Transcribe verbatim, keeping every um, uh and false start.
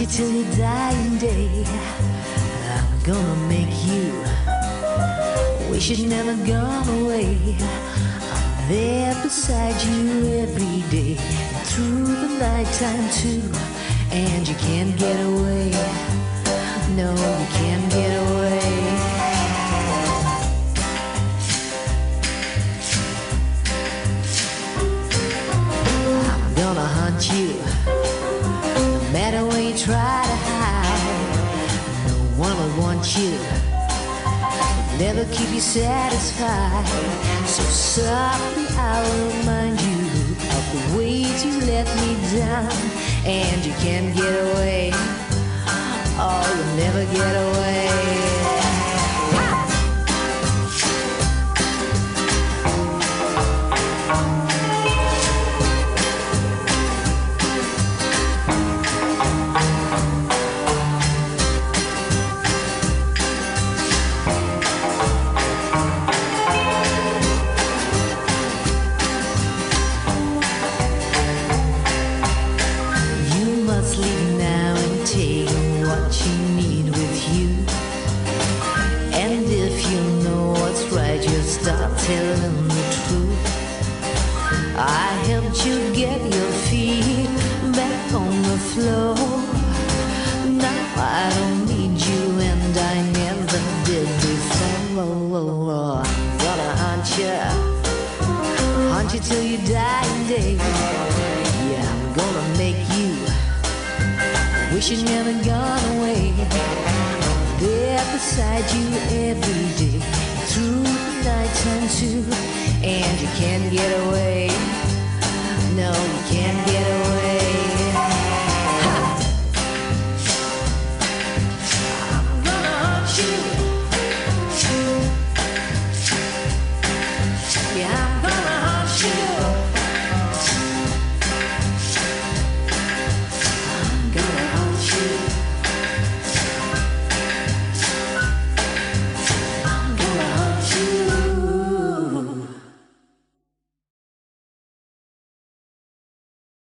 you till your dying day. I'm gonna make you wish you'd never gone away. I'm there beside you every day, and through the nighttime too. And you can't get away. No, you can't get away. I'm gonna hunt you, no matter where you try to hide. No one will want you, never keep you satisfied. So softly I'll remind you of the ways you let me down. And you can't get away. Oh, you'll never get away. Leave now and take what you need with you. And if you know what's right, you'll start telling the truth. I helped you get your feet back on the floor. Now I don't need you, and I never did before. I'm gonna hunt you, hunt you till your dying day. Yeah, I'm gonna make you wish you'd never gone away. I'm there beside you every day, through the nighttime too. And you can't get away.